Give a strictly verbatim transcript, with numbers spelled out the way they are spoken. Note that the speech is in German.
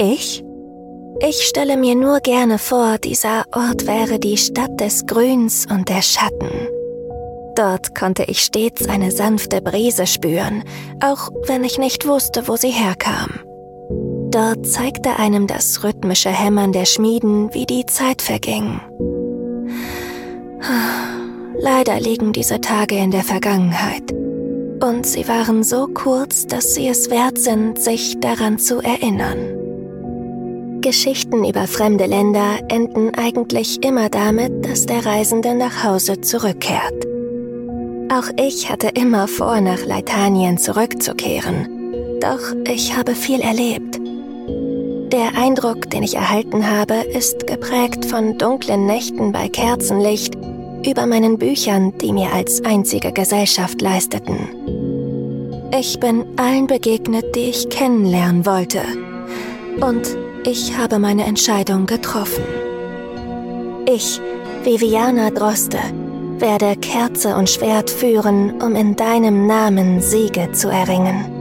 Ich? Ich stelle mir nur gerne vor, dieser Ort wäre die Stadt des Grüns und der Schatten. Dort konnte ich stets eine sanfte Brise spüren, auch wenn ich nicht wusste, wo sie herkam. Dort zeigte einem das rhythmische Hämmern der Schmieden, wie die Zeit verging. Leider liegen diese Tage in der Vergangenheit. Und sie waren so kurz, dass sie es wert sind, sich daran zu erinnern. Geschichten über fremde Länder enden eigentlich immer damit, dass der Reisende nach Hause zurückkehrt. Auch ich hatte immer vor, nach Leitanien zurückzukehren. Doch ich habe viel erlebt. Der Eindruck, den ich erhalten habe, ist geprägt von dunklen Nächten bei Kerzenlicht, über meinen Büchern, die mir als einzige Gesellschaft leisteten. Ich bin allen begegnet, die ich kennenlernen wollte. Und ich habe meine Entscheidung getroffen. Ich, Viviana Droste, werde Kerze und Schwert führen, um in deinem Namen Siege zu erringen.